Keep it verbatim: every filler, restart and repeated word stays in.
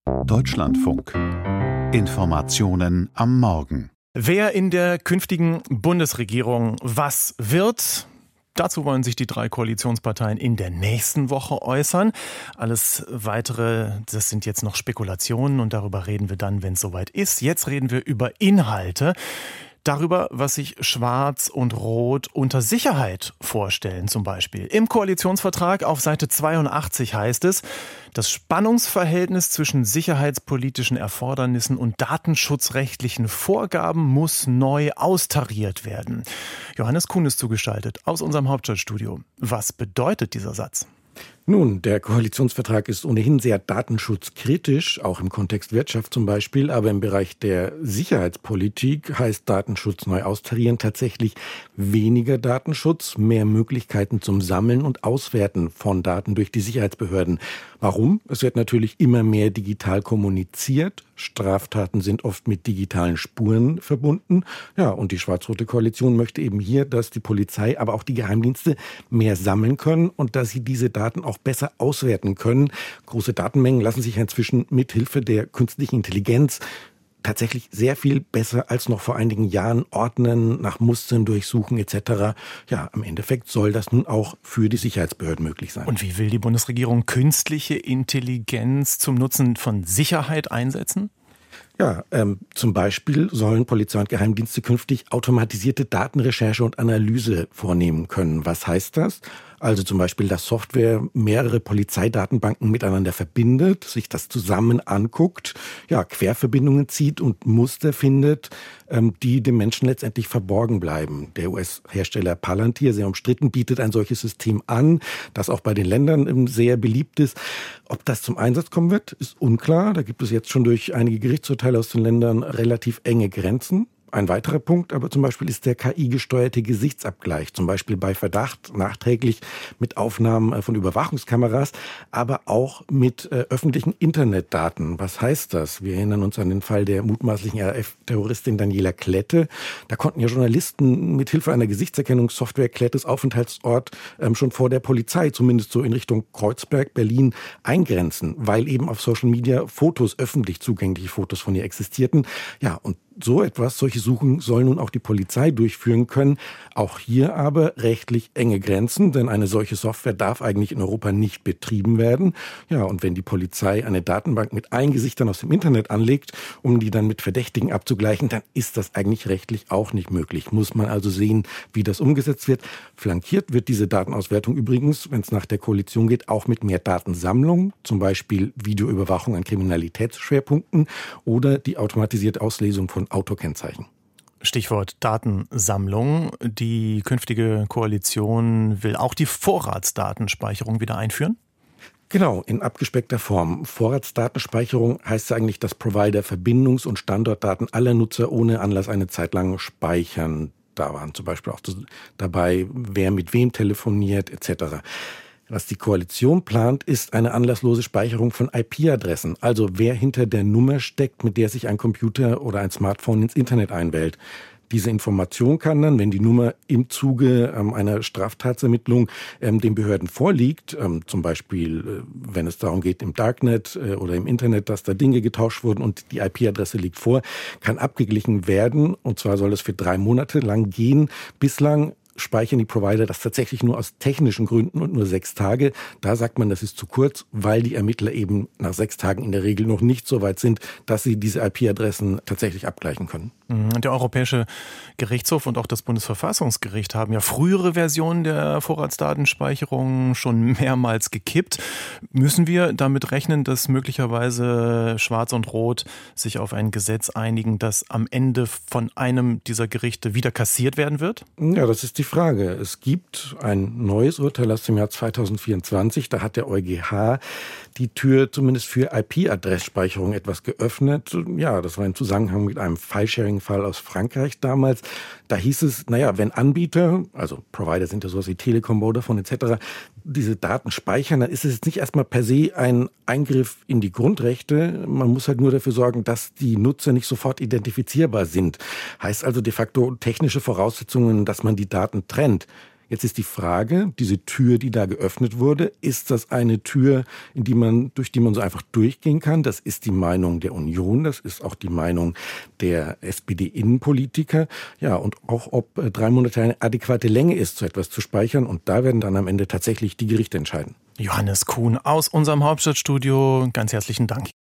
Deutschlandfunk. Informationen am Morgen. Wer in der künftigen Bundesregierung was wird? Dazu wollen sich die drei Koalitionsparteien in der nächsten Woche äußern. Alles Weitere, das sind jetzt noch Spekulationen und darüber reden wir dann, wenn es soweit ist. Jetzt reden wir über Inhalte. Darüber, was sich Schwarz und Rot unter Sicherheit vorstellen zum Beispiel. Im Koalitionsvertrag auf Seite zweiundachtzig heißt es, das Spannungsverhältnis zwischen sicherheitspolitischen Erfordernissen und datenschutzrechtlichen Vorgaben muss neu austariert werden. Johannes Kuhn ist zugeschaltet aus unserem Hauptstadtstudio. Was bedeutet dieser Satz? Nun, der Koalitionsvertrag ist ohnehin sehr datenschutzkritisch, auch im Kontext Wirtschaft zum Beispiel. Aber im Bereich der Sicherheitspolitik heißt Datenschutz neu austarieren tatsächlich weniger Datenschutz, mehr Möglichkeiten zum Sammeln und Auswerten von Daten durch die Sicherheitsbehörden. Warum? Es wird natürlich immer mehr digital kommuniziert. Straftaten sind oft mit digitalen Spuren verbunden. Ja, und die schwarz-rote Koalition möchte eben hier, dass die Polizei, aber auch die Geheimdienste mehr sammeln können und dass sie diese Daten auch besser auswerten können. Große Datenmengen lassen sich inzwischen mithilfe der künstlichen Intelligenz tatsächlich sehr viel besser als noch vor einigen Jahren ordnen, nach Mustern durchsuchen et cetera. Ja, im Endeffekt soll das nun auch für die Sicherheitsbehörden möglich sein. Und wie will die Bundesregierung künstliche Intelligenz zum Nutzen von Sicherheit einsetzen? Ja, ähm, zum Beispiel sollen Polizei und Geheimdienste künftig automatisierte Datenrecherche und Analyse vornehmen können. Was heißt das? Also zum Beispiel, dass Software mehrere Polizeidatenbanken miteinander verbindet, sich das zusammen anguckt, ja, Querverbindungen zieht und Muster findet, ähm, die dem Menschen letztendlich verborgen bleiben. Der U S-Hersteller Palantir, sehr umstritten, bietet ein solches System an, das auch bei den Ländern ähm, sehr beliebt ist. Ob das zum Einsatz kommen wird, ist unklar. Da gibt es jetzt schon durch einige Gerichtsurteile aus den Ländern relativ enge Grenzen. Ein weiterer Punkt aber zum Beispiel ist der K I-gesteuerte Gesichtsabgleich, zum Beispiel bei Verdacht nachträglich mit Aufnahmen von Überwachungskameras, aber auch mit äh, öffentlichen Internetdaten. Was heißt das? Wir erinnern uns an den Fall der mutmaßlichen R A F-Terroristin Daniela Klette. Da konnten ja Journalisten mit Hilfe einer Gesichtserkennungssoftware Klettes Aufenthaltsort ähm, schon vor der Polizei, zumindest so in Richtung Kreuzberg, Berlin, eingrenzen, weil eben auf Social Media Fotos, öffentlich zugängliche Fotos von ihr existierten. Ja, und so etwas, solche Suchen soll nun auch die Polizei durchführen können. Auch hier aber rechtlich enge Grenzen, denn eine solche Software darf eigentlich in Europa nicht betrieben werden. Ja, und wenn die Polizei eine Datenbank mit allen Gesichtern aus dem Internet anlegt, um die dann mit Verdächtigen abzugleichen, dann ist das eigentlich rechtlich auch nicht möglich. Muss man also sehen, wie das umgesetzt wird. Flankiert wird diese Datenauswertung übrigens, wenn es nach der Koalition geht, auch mit mehr Datensammlung, zum Beispiel Videoüberwachung an Kriminalitätsschwerpunkten oder die automatisierte Auslesung von Autokennzeichen. Stichwort Datensammlung. Die künftige Koalition will auch die Vorratsdatenspeicherung wieder einführen? Genau, in abgespeckter Form. Vorratsdatenspeicherung heißt eigentlich, dass Provider Verbindungs- und Standortdaten aller Nutzer ohne Anlass eine Zeit lang speichern. Da waren zum Beispiel auch dabei, wer mit wem telefoniert et cetera. Was die Koalition plant, ist eine anlasslose Speicherung von I P-Adressen, also wer hinter der Nummer steckt, mit der sich ein Computer oder ein Smartphone ins Internet einwählt. Diese Information kann dann, wenn die Nummer im Zuge ähm, einer Straftatsermittlung ähm, den Behörden vorliegt, ähm, zum Beispiel, äh, wenn es darum geht, im Darknet äh, oder im Internet, dass da Dinge getauscht wurden und die I P-Adresse liegt vor, kann abgeglichen werden. Und zwar soll es für drei Monate lang gehen. Bislang speichern die Provider das tatsächlich nur aus technischen Gründen und nur sechs Tage. Da sagt man, das ist zu kurz, weil die Ermittler eben nach sechs Tagen in der Regel noch nicht so weit sind, dass sie diese I P-Adressen tatsächlich abgleichen können. Der Europäische Gerichtshof und auch das Bundesverfassungsgericht haben ja frühere Versionen der Vorratsdatenspeicherung schon mehrmals gekippt. Müssen wir damit rechnen, dass möglicherweise Schwarz und Rot sich auf ein Gesetz einigen, das am Ende von einem dieser Gerichte wieder kassiert werden wird? Ja, das ist die Frage. Es gibt ein neues Urteil aus dem Jahr zweitausendvierundzwanzig. Da hat der EuGH die Tür zumindest für I P-Adressspeicherung etwas geöffnet. Ja, das war im Zusammenhang mit einem File-Sharing-Fall aus Frankreich damals. Da hieß es, naja, wenn Anbieter, also Provider sind ja sowas wie Telekom, Vodafone et cetera, diese Daten speichern, dann ist es jetzt nicht erstmal per se ein Eingriff in die Grundrechte. Man muss halt nur dafür sorgen, dass die Nutzer nicht sofort identifizierbar sind. Heißt also de facto technische Voraussetzungen, dass man die Daten trennt. Jetzt ist die Frage, diese Tür, die da geöffnet wurde, ist das eine Tür, in die man, durch die man so einfach durchgehen kann? Das ist die Meinung der Union, das ist auch die Meinung der S P D-Innenpolitiker. Ja, und auch, ob drei Monate eine adäquate Länge ist, so etwas zu speichern. Und da werden dann am Ende tatsächlich die Gerichte entscheiden. Johannes Kuhn aus unserem Hauptstadtstudio, ganz herzlichen Dank.